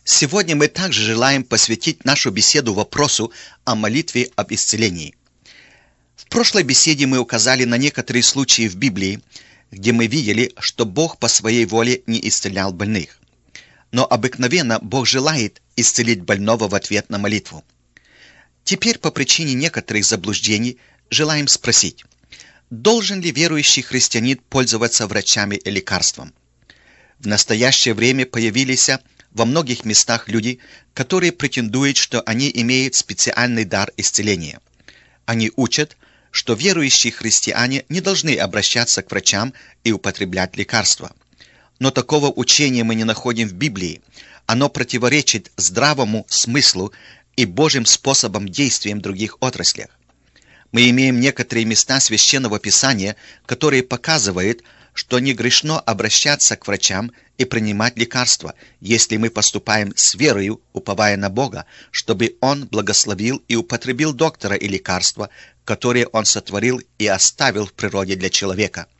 Сегодня мы также желаем посвятить нашу беседу вопросу о молитве об исцелении. В прошлой беседе мы указали на некоторые случаи в Библии, где мы видели, что Бог по своей воле не исцелял больных. Но обыкновенно Бог желает исцелить больного в ответ на молитву. Теперь по причине некоторых заблуждений желаем спросить, должен ли верующий христианин пользоваться врачами и лекарством? В настоящее время появились во многих местах люди, которые претендуют, что они имеют специальный дар исцеления. Они учат, что верующие христиане не должны обращаться к врачам и употреблять лекарства. Но такого учения мы не находим в Библии. Оно противоречит здравому смыслу и Божьим способам действия в других отраслях. Мы имеем некоторые места Священного Писания, которые показывают, что не грешно обращаться к врачам и принимать лекарства, если мы поступаем с верою, уповая на Бога, чтобы Он благословил и употребил доктора и лекарства, которые Он сотворил и оставил в природе для человека.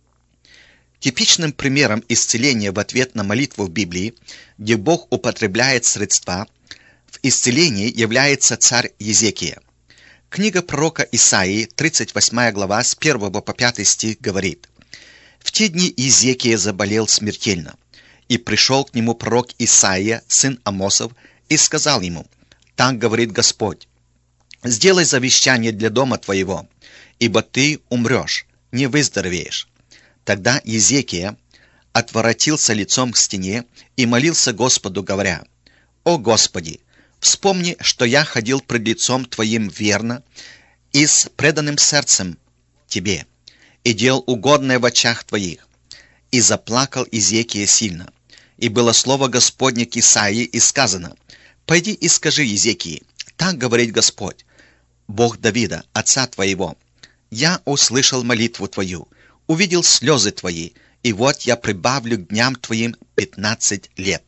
Типичным примером исцеления в ответ на молитву в Библии, где Бог употребляет средства, в исцелении является царь Езекия. Книга пророка Исаии, 38 глава, с 1 по 5 стих говорит: «В те дни Езекия заболел смертельно, и пришел к нему пророк Исаия, сын Амосов, и сказал ему: так говорит Господь, сделай завещание для дома твоего, ибо ты умрешь, не выздоровеешь». Тогда Езекия отворотился лицом к стене и молился Господу, говоря: «О Господи, вспомни, что я ходил пред лицом Твоим верно и с преданным сердцем Тебе, и делал угодное в очах Твоих». И заплакал Езекия сильно. И было слово Господне к Исаии, и сказано: «Пойди и скажи Езекии, так говорит Господь, Бог Давида, отца твоего: я услышал молитву твою, увидел слезы твои, и вот я прибавлю к дням твоим 15 лет».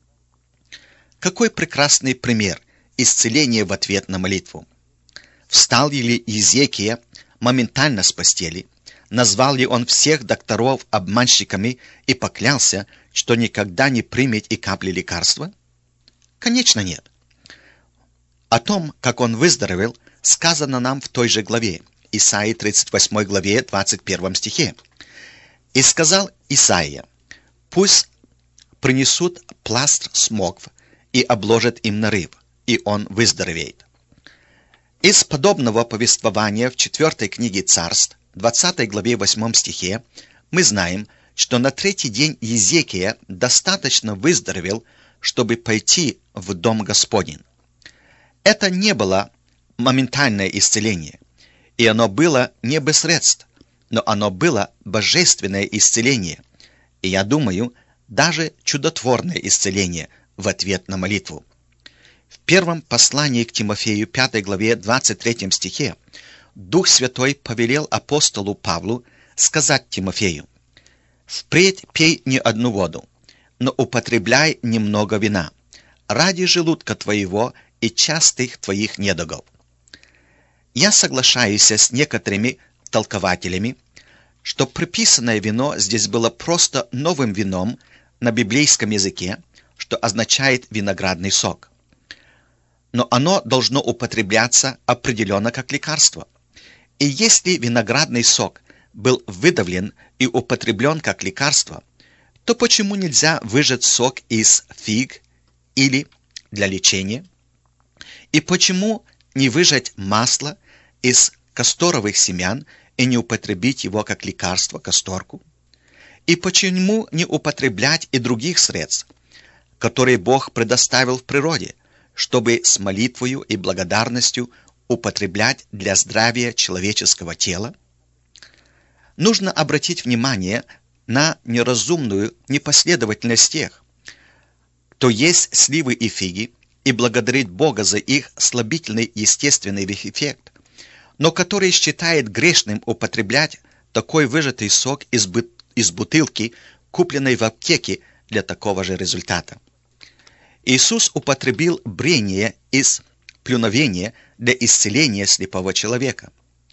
Какой прекрасный пример исцеления в ответ на молитву! Встал ли Езекия моментально с постели? Назвал ли он всех докторов обманщиками и поклялся, что никогда не примет и капли лекарства? Конечно, нет. О том, как он выздоровел, сказано нам в той же главе, Исаии 38 главе, 21 стихе. «И сказал Исаия: пусть принесут пласт смокв и обложат им нарыв, и он выздоровеет». Из подобного повествования в 4 книге Царств, 20 главе 8 стихе, мы знаем, что на третий день Езекия достаточно выздоровел, чтобы пойти в дом Господень. Это не было моментальное исцеление, и оно было не без средств, но оно было божественное исцеление, и, я думаю, даже чудотворное исцеление в ответ на молитву. В первом послании к Тимофею, 5 главе, 23 стихе, Дух Святой повелел апостолу Павлу сказать Тимофею: «Впредь пей не одну воду, но употребляй немного вина, ради желудка твоего и частых твоих недугов». Я соглашаюсь с некоторыми толкователями, что приписанное вино здесь было просто новым вином на библейском языке, что означает виноградный сок. Но оно должно употребляться определенно как лекарство. И если виноградный сок был выдавлен и употреблен как лекарство, то почему нельзя выжать сок из фиг или для лечения? И почему не выжать масло из касторовых семян и не употребить его как лекарство, касторку? И почему не употреблять и других средств, которые Бог предоставил в природе, чтобы с молитвою и благодарностью употреблять для здравия человеческого тела? Нужно обратить внимание на неразумную непоследовательность тех, кто есть сливы и фиги и благодарит Бога за их слабительный естественный эффект, но который считает грешным употреблять такой выжатый сок из бутылки, купленной в аптеке для такого же результата. Иисус употребил брение из плюновения для исцеления слепого человека.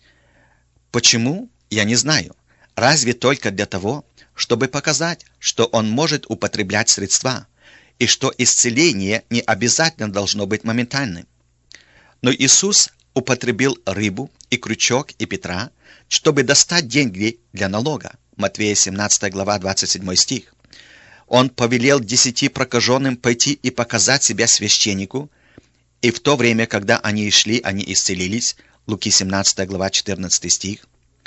Почему? Я не знаю. Разве только для того, чтобы показать, что он может употреблять средства, и что исцеление не обязательно должно быть моментальным. Но Иисус употребил рыбу и крючок и Петра, чтобы достать деньги для налога. Матвея 17 глава 27 стих. Он повелел 10 прокаженным пойти и показать себя священнику, и в то время, когда они шли, они исцелились. Луки 17 глава 14 стих.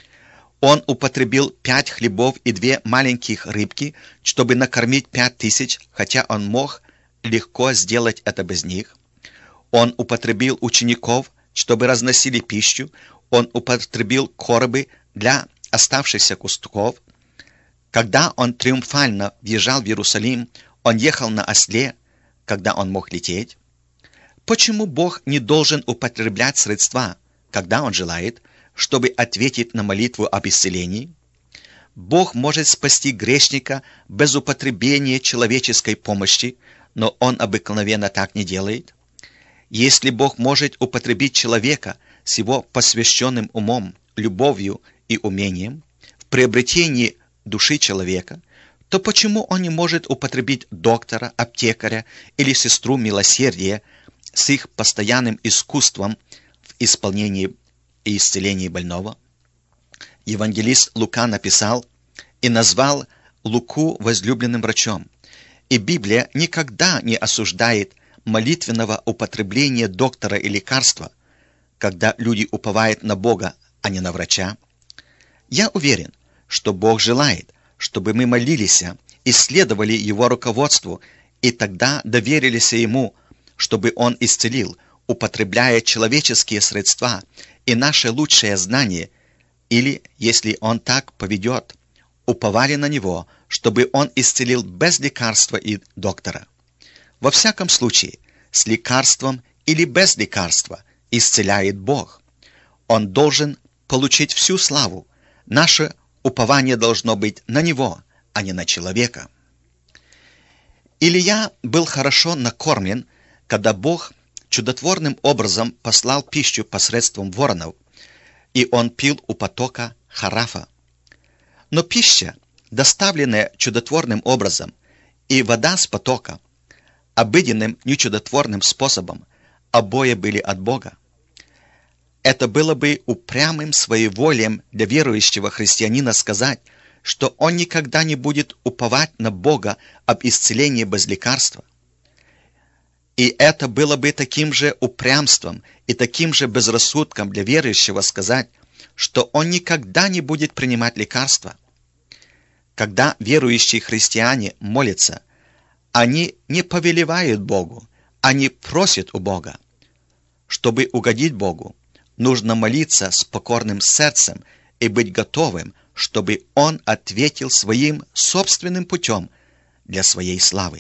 Он употребил 5 хлебов и 2 маленьких рыбки, чтобы накормить 5000, хотя он мог легко сделать это без них. Он употребил учеников, чтобы разносили пищу. Он употребил коробы для оставшихся кусков. Когда он триумфально въезжал в Иерусалим, он ехал на осле, когда он мог лететь. Почему Бог не должен употреблять средства, когда Он желает, чтобы ответить на молитву об исцелении? Бог может спасти грешника без употребления человеческой помощи, но Он обыкновенно так не делает. Если Бог может употребить человека с его посвященным умом, любовью и умением в приобретении души человека, то почему Он не может употребить доктора, аптекаря или сестру милосердия с их постоянным искусством в исполнении и исцелении больного? Евангелист Лука написал и назвал Луку возлюбленным врачом. И Библия никогда не осуждает молитвенного употребления доктора и лекарства, когда люди уповают на Бога, а не на врача. Я уверен, что Бог желает, чтобы мы молились, исследовали Его руководству и тогда доверились Ему, чтобы Он исцелил, употребляя человеческие средства и наше лучшее знание, или, если Он так поведет, уповали на Него, чтобы Он исцелил без лекарства и доктора. Во всяком случае, с лекарством или без лекарства исцеляет Бог. Он должен получить всю славу. Наше упование должно быть на Него, а не на человека. Илия был хорошо накормлен, когда Бог чудотворным образом послал пищу посредством воронов, и он пил у потока Харафа. Но пища, доставленная чудотворным образом, и вода с потока, обыденным нечудотворным способом, обои были от Бога. Это было бы упрямым своеволием для верующего христианина сказать, что он никогда не будет уповать на Бога об исцелении без лекарства. И это было бы таким же упрямством и таким же безрассудком для верующего сказать, что он никогда не будет принимать лекарства. Когда верующие христиане молятся, они не повелевают Богу, они просят у Бога. Чтобы угодить Богу, нужно молиться с покорным сердцем и быть готовым, чтобы Он ответил своим собственным путем для своей славы.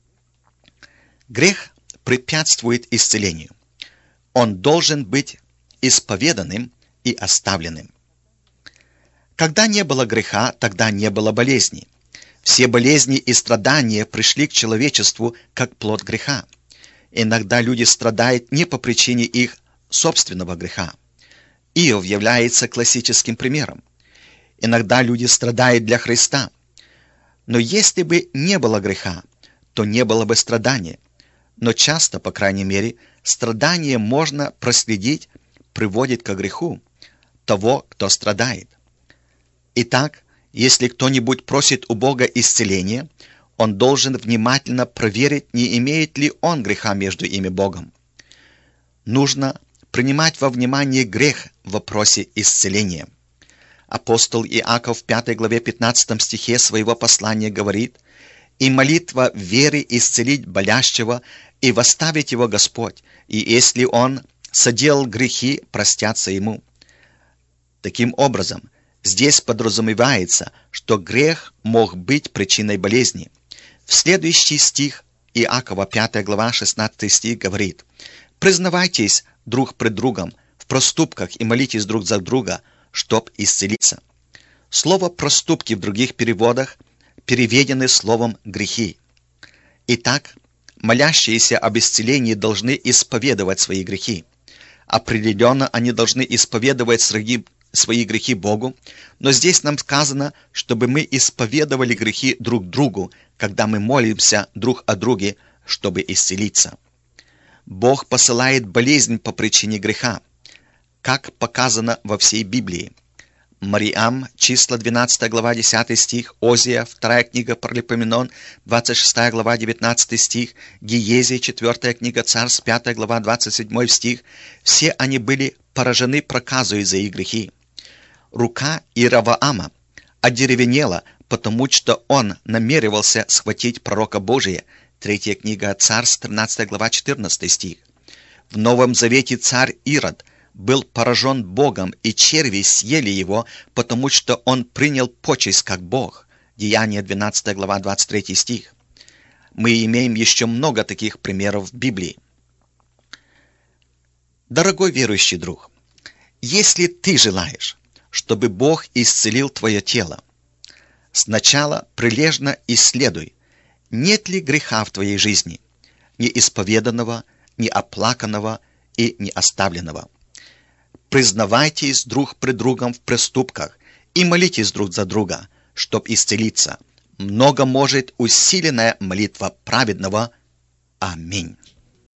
Грех препятствует исцелению. Он должен быть исповеданным и оставленным. Когда не было греха, тогда не было болезни. Все болезни и страдания пришли к человечеству как плод греха. Иногда люди страдают не по причине их собственного греха. Иов является классическим примером. Иногда люди страдают для Христа. Но если бы не было греха, то не было бы страдания. Но часто, по крайней мере, страдание можно проследить, приводит к греху того, кто страдает. Итак, если кто-нибудь просит у Бога исцеления, он должен внимательно проверить, не имеет ли он греха между им и Богом. Нужно принимать во внимание грех в вопросе исцеления. Апостол Иаков в 5 главе 15 стихе своего послания говорит: «И молитва веры исцелить болящего, и восставить его Господь, и если он соделал грехи, простятся ему». Таким образом, здесь подразумевается, что грех мог быть причиной болезни. В следующий стих Иакова 5 глава 16 стих говорит: «Признавайтесь друг пред другом в проступках и молитесь друг за друга, чтоб исцелиться». Слово «проступки» в других переводах переведены словом «грехи». Итак, молящиеся об исцелении должны исповедовать свои грехи. Определенно, они должны исповедовать свои грехи Богу, но здесь нам сказано, чтобы мы исповедовали грехи друг другу, когда мы молимся друг о друге, чтобы исцелиться. Бог посылает болезнь по причине греха, как показано во всей Библии. Мариам, числа 12 глава 10 стих, Озия, 2 книга Паралипоменон, 26 глава 19 стих, Гиезия, 4 книга Царств, 5 глава 27 стих, все они были поражены проказой за их грехи. Рука Иераваама одеревенела, потому что он намеревался схватить пророка Божия, 3 книга Царств, 13 глава 14 стих. В Новом Завете царь Ирод был поражен Богом, и черви съели его, потому что он принял почесть как Бог. Деяния 12 глава 23 стих. Мы имеем еще много таких примеров в Библии. Дорогой верующий друг, если ты желаешь, чтобы Бог исцелил твое тело, сначала прилежно исследуй, нет ли греха в твоей жизни, неисповеданного, неоплаканного и неоставленного. Признавайтесь друг пред другом в преступках и молитесь друг за друга, чтоб исцелиться. Много может усиленная молитва праведного. Аминь.